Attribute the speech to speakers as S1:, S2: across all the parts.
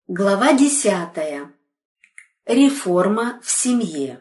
S1: Глава 10. Реформа в семье.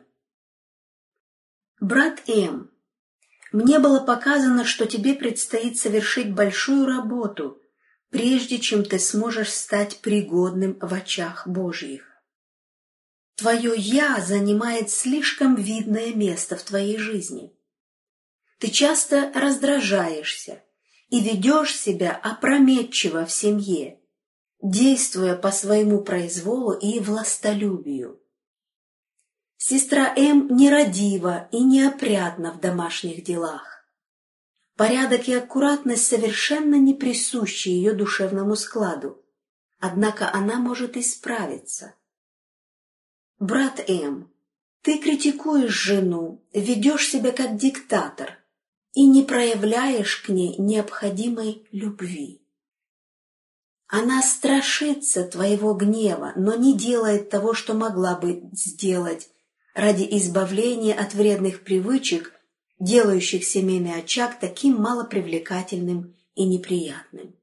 S1: Брат М., мне было показано, что тебе предстоит совершить большую работу, прежде чем ты сможешь стать пригодным в очах Божьих. Твое «я» занимает слишком видное место в твоей жизни. Ты часто раздражаешься и ведешь себя опрометчиво в семье, действуя по своему произволу и властолюбию. Сестра М. нерадива и неопрятна в домашних делах. Порядок и аккуратность совершенно не присущи ее душевному складу, однако она может исправиться. Брат М., ты критикуешь жену, ведешь себя как диктатор и не проявляешь к ней необходимой любви. Она страшится твоего гнева, но не делает того, что могла бы сделать ради избавления от вредных привычек, делающих семейный очаг таким малопривлекательным и неприятным.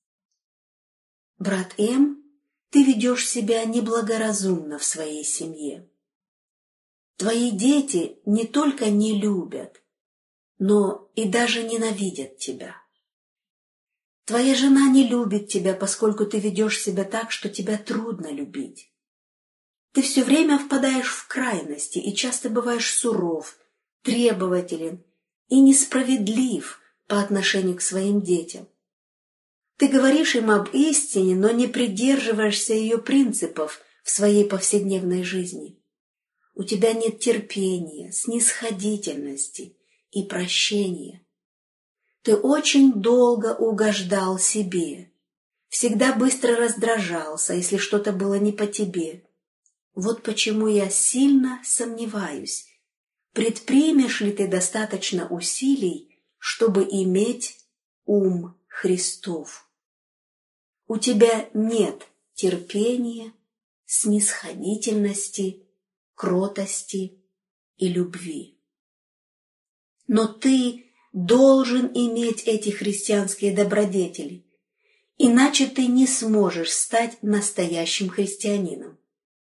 S1: Брат М., ты ведешь себя неблагоразумно в своей семье. Твои дети не только не любят, но и даже ненавидят тебя. Твоя жена не любит тебя, поскольку ты ведешь себя так, что тебя трудно любить. Ты все время впадаешь в крайности и часто бываешь суров, требователен и несправедлив по отношению к своим детям. Ты говоришь им об истине, но не придерживаешься ее принципов в своей повседневной жизни. У тебя нет терпения, снисходительности и прощения. Ты очень долго угождал себе, всегда быстро раздражался, если что-то было не по тебе. Вот почему я сильно сомневаюсь, предпримешь ли ты достаточно усилий, чтобы иметь ум Христов. У тебя нет терпения, снисходительности, кротости и любви. Но ты должен иметь эти христианские добродетели, иначе ты не сможешь стать настоящим христианином.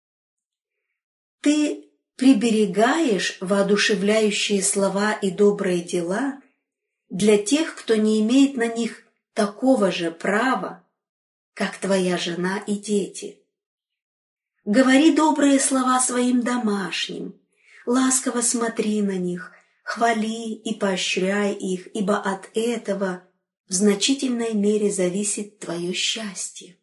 S1: Ты приберегаешь воодушевляющие слова и добрые дела для тех, кто не имеет на них такого же права, как твоя жена и дети. Говори добрые слова своим домашним, ласково смотри на них, хвали и поощряй их, ибо от этого в значительной мере зависит твое счастье.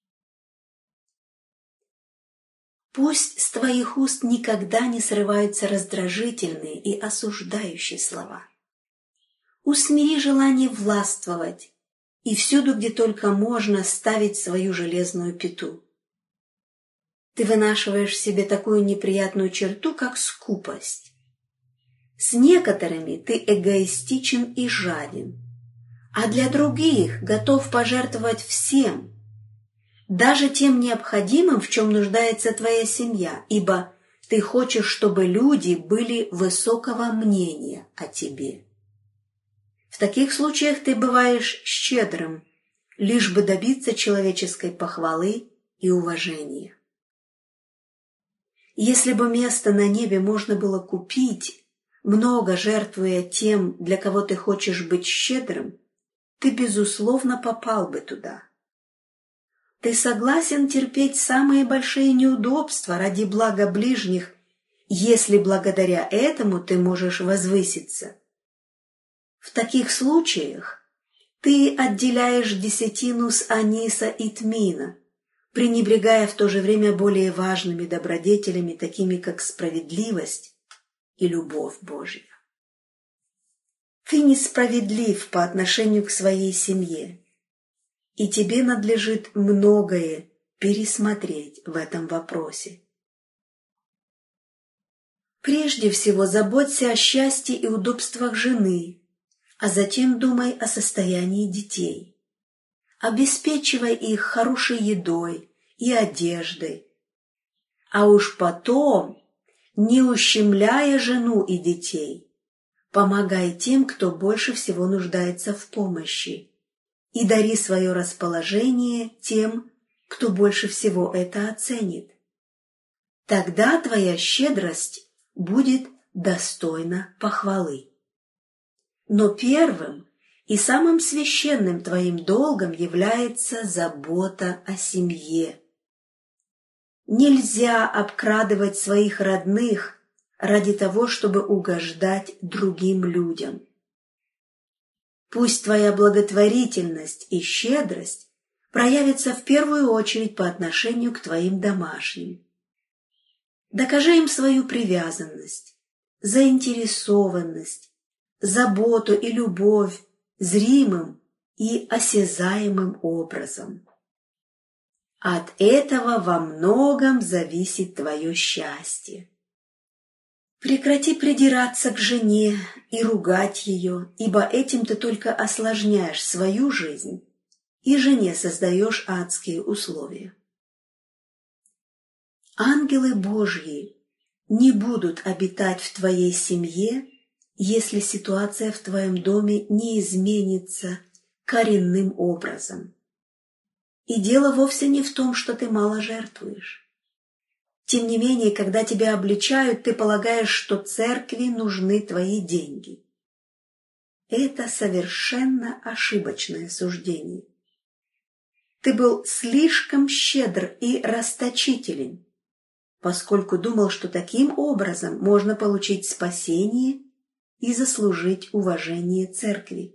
S1: Пусть с твоих уст никогда не срываются раздражительные и осуждающие слова. Усмири желание властвовать и всюду, где только можно, ставить свою железную пяту. Ты вынашиваешь в себе такую неприятную черту, как скупость. С некоторыми ты эгоистичен и жаден, а для других готов пожертвовать всем, даже тем необходимым, в чем нуждается твоя семья, ибо ты хочешь, чтобы люди были высокого мнения о тебе. В таких случаях ты бываешь щедрым, лишь бы добиться человеческой похвалы и уважения. Если бы место на небе можно было купить, много жертвуя тем, для кого ты хочешь быть щедрым, ты, безусловно, попал бы туда. Ты согласен терпеть самые большие неудобства ради блага ближних, если благодаря этому ты можешь возвыситься. В таких случаях ты отделяешь десятину с аниса и тмина, пренебрегая в то же время более важными добродетелями, такими как справедливость и любовь Божья. Ты несправедлив по отношению к своей семье, и тебе надлежит многое пересмотреть в этом вопросе. Прежде всего заботься о счастье и удобствах жены, а затем думай о состоянии детей. Обеспечивай их хорошей едой и одеждой, а уж потом, не ущемляя жену и детей, помогай тем, кто больше всего нуждается в помощи, и дари свое расположение тем, кто больше всего это оценит. Тогда твоя щедрость будет достойна похвалы. Но первым и самым священным твоим долгом является забота о семье. Нельзя обкрадывать своих родных ради того, чтобы угождать другим людям. Пусть твоя благотворительность и щедрость проявятся в первую очередь по отношению к твоим домашним. Докажи им свою привязанность, заинтересованность, заботу и любовь зримым и осязаемым образом. От этого во многом зависит твое счастье. Прекрати придираться к жене и ругать ее, ибо этим ты только осложняешь свою жизнь и жене создаешь адские условия. Ангелы Божьи не будут обитать в твоей семье, если ситуация в твоем доме не изменится коренным образом. И дело вовсе не в том, что ты мало жертвуешь. Тем не менее, когда тебя обличают, ты полагаешь, что церкви нужны твои деньги. Это совершенно ошибочное суждение. Ты был слишком щедр и расточителен, поскольку думал, что таким образом можно получить спасение и заслужить уважение церкви.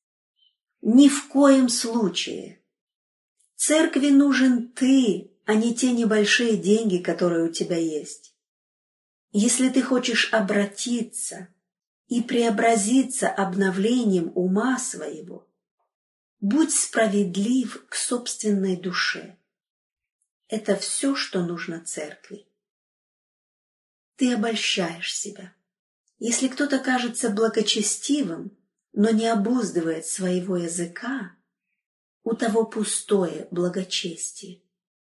S1: Ни в коем случае. Церкви нужен ты, а не те небольшие деньги, которые у тебя есть. Если ты хочешь обратиться и преобразиться обновлением ума своего, будь справедлив к собственной душе. Это все, что нужно церкви. Ты обольщаешь себя. Если кто-то кажется благочестивым, но не обуздывает своего языка, у того пустое благочестие.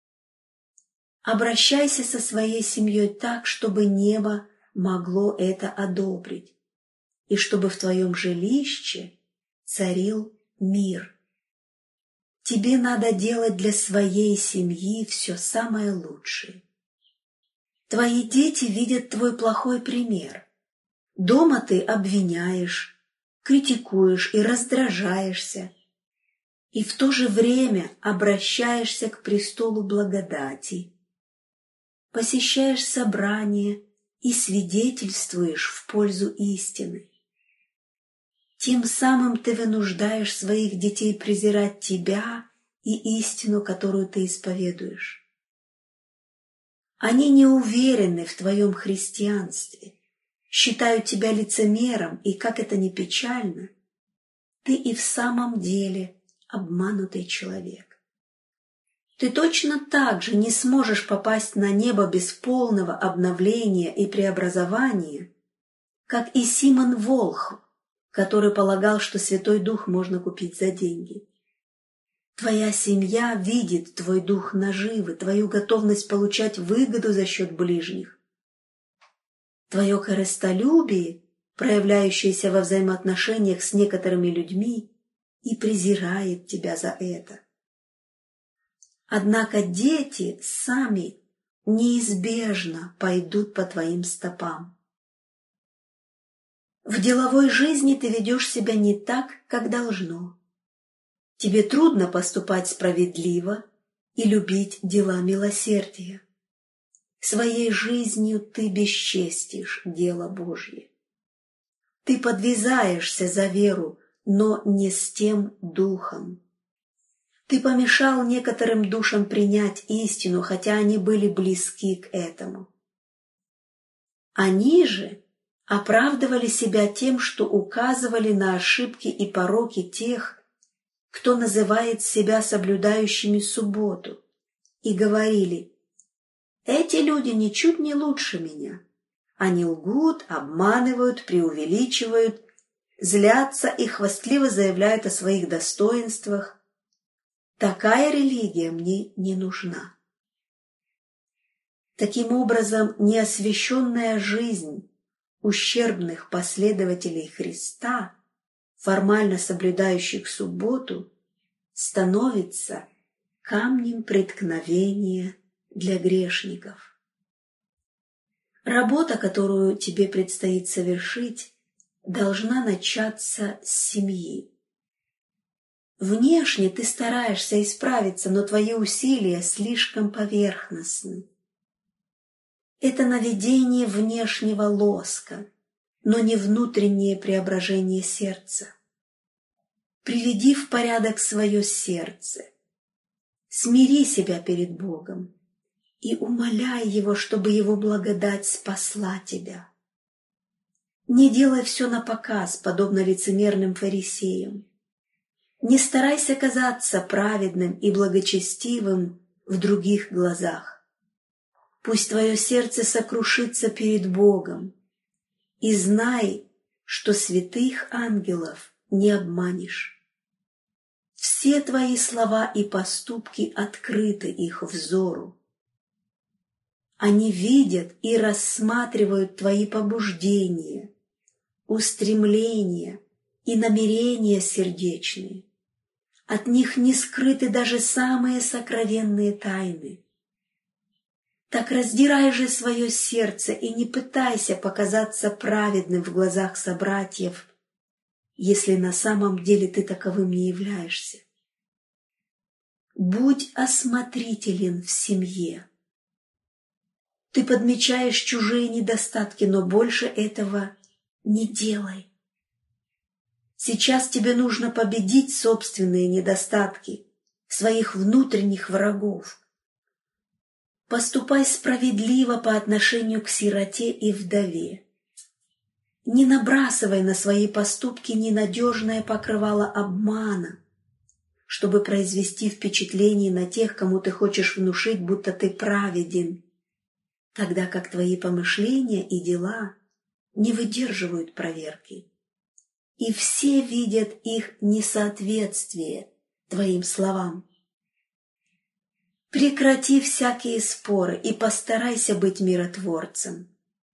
S1: Обращайся со своей семьей так, чтобы небо могло это одобрить, и чтобы в твоем жилище царил мир. Тебе надо делать для своей семьи все самое лучшее. Твои дети видят твой плохой пример. Дома ты обвиняешь, критикуешь и раздражаешься, и в то же время обращаешься к престолу благодати, посещаешь собрания и свидетельствуешь в пользу истины. Тем самым ты вынуждаешь своих детей презирать тебя и истину, которую ты исповедуешь. Они не уверены в твоем христианстве, считают тебя лицемером, и, как это ни печально, ты и в самом деле обманутый человек. Ты точно так же не сможешь попасть на небо без полного обновления и преобразования, как и Симон Волхв, который полагал, что Святой Дух можно купить за деньги. Твоя семья видит твой дух наживы, твою готовность получать выгоду за счет ближних. Твое корыстолюбие, проявляющееся во взаимоотношениях с некоторыми людьми, и презирает тебя за это. Однако дети сами неизбежно пойдут по твоим стопам. В деловой жизни ты ведешь себя не так, как должно. Тебе трудно поступать справедливо и любить дела милосердия. Своей жизнью ты бесчестишь дело Божье. Ты подвязаешься за веру, но не с тем духом. Ты помешал некоторым душам принять истину, хотя они были близки к этому. Они же оправдывали себя тем, что указывали на ошибки и пороки тех, кто называет себя соблюдающими субботу, и говорили: «Эти люди ничуть не лучше меня. Они лгут, обманывают, преувеличивают, злятся и хвастливо заявляют о своих достоинствах. Такая религия мне не нужна». Таким образом, неосвященная жизнь ущербных последователей Христа, формально соблюдающих субботу, становится камнем преткновения для грешников. Работа, которую тебе предстоит совершить, должна начаться с семьи. Внешне ты стараешься исправиться, но твои усилия слишком поверхностны. Это наведение внешнего лоска, но не внутреннее преображение сердца. Приведи в порядок свое сердце, смири себя перед Богом и умоляй Его, чтобы Его благодать спасла тебя. Не делай все напоказ, подобно лицемерным фарисеям. Не старайся казаться праведным и благочестивым в других глазах. Пусть твое сердце сокрушится перед Богом, и знай, что святых ангелов не обманешь. Все твои слова и поступки открыты их взору. Они видят и рассматривают твои побуждения, устремления и намерения сердечные. От них не скрыты даже самые сокровенные тайны. Так раздирай же свое сердце и не пытайся показаться праведным в глазах собратьев, если на самом деле ты таковым не являешься. Будь осмотрителен в семье. Ты подмечаешь чужие недостатки, но больше этого не делай. Сейчас тебе нужно победить собственные недостатки, своих внутренних врагов. Поступай справедливо по отношению к сироте и вдове. Не набрасывай на свои поступки ненадежное покрывало обмана, чтобы произвести впечатление на тех, кому ты хочешь внушить, будто ты праведен, тогда как твои помышления и дела не выдерживают проверки. И все видят их несоответствие твоим словам. Прекрати всякие споры и постарайся быть миротворцем.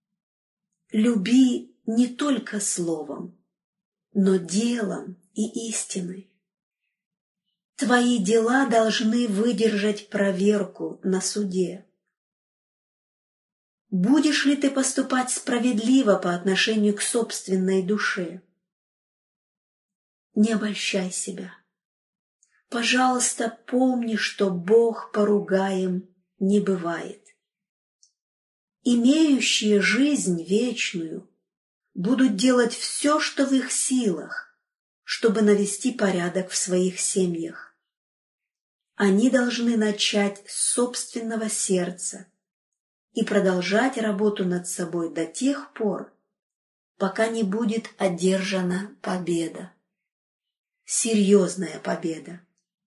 S1: Люби не только словом, но делом и истиной. Твои дела должны выдержать проверку на суде. Будешь ли ты поступать справедливо по отношению к собственной душе? Не обольщай себя. Пожалуйста, помни, что Бог поругаем не бывает. Имеющие жизнь вечную будут делать все, что в их силах, чтобы навести порядок в своих семьях. Они должны начать с собственного сердца и продолжать работу над собой до тех пор, пока не будет одержана победа. Серьезная победа.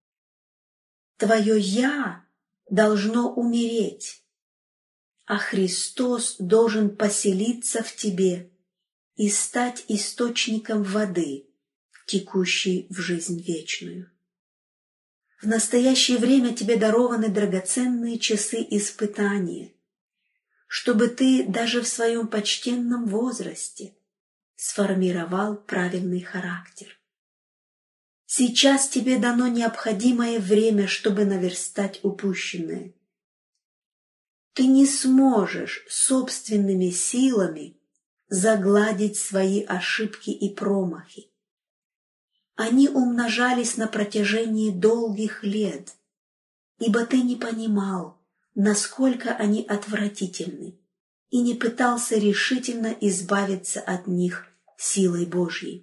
S1: Твое «я» должно умереть, а Христос должен поселиться в тебе и стать источником воды, текущей в жизнь вечную. В настоящее время тебе дарованы драгоценные часы испытания, чтобы ты даже в своем почтенном возрасте сформировал правильный характер. Сейчас тебе дано необходимое время, чтобы наверстать упущенное. Ты не сможешь собственными силами загладить свои ошибки и промахи. Они умножались на протяжении долгих лет, ибо ты не понимал, насколько они отвратительны, и не пытался решительно избавиться от них силой Божьей.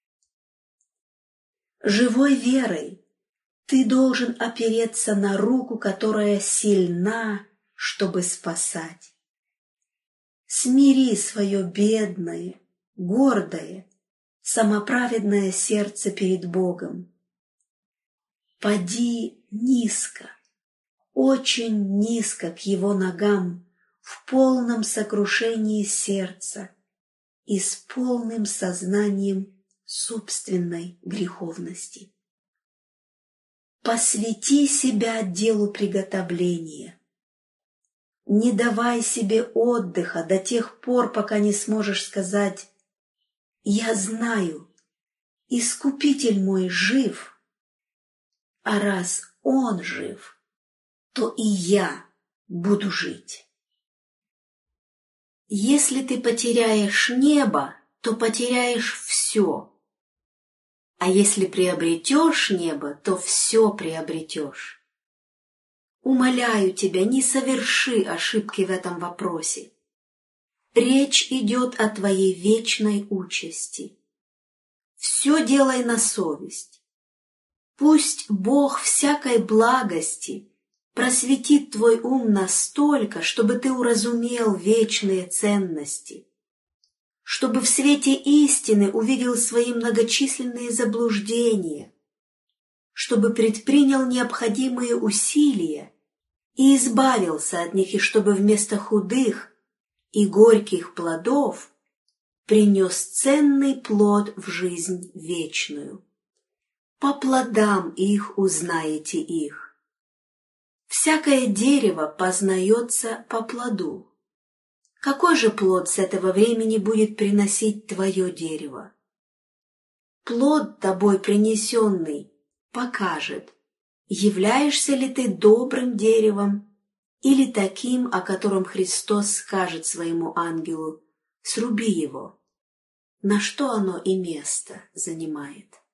S1: Живой верой ты должен опереться на руку, которая сильна, чтобы спасать. Смири свое бедное, гордое, самоправедное сердце перед Богом. Пади низко, очень низко к Его ногам, в полном сокрушении сердца и с полным сознанием собственной греховности. Посвяти себя делу приготовления. Не давай себе отдыха до тех пор, пока не сможешь сказать: «Я знаю, Искупитель мой жив, а раз Он жив, то и я буду жить. Если ты потеряешь небо, то потеряешь все. А если приобретешь небо, то все приобретешь. Умоляю тебя, не соверши ошибки в этом вопросе. Речь идет о твоей вечной участи. Все делай на совесть. Пусть Бог всякой благости просветит твой ум настолько, чтобы ты уразумел вечные ценности, чтобы в свете истины увидел свои многочисленные заблуждения, чтобы предпринял необходимые усилия и избавился от них, и чтобы вместо худых и горьких плодов принес ценный плод в жизнь вечную. По плодам их узнаете их. Всякое дерево познается по плоду. Какой же плод с этого времени будет приносить твое дерево? Плод тобой принесенный покажет, являешься ли ты добрым деревом или таким, о котором Христос скажет своему ангелу: «Сруби его», на что оно и место занимает.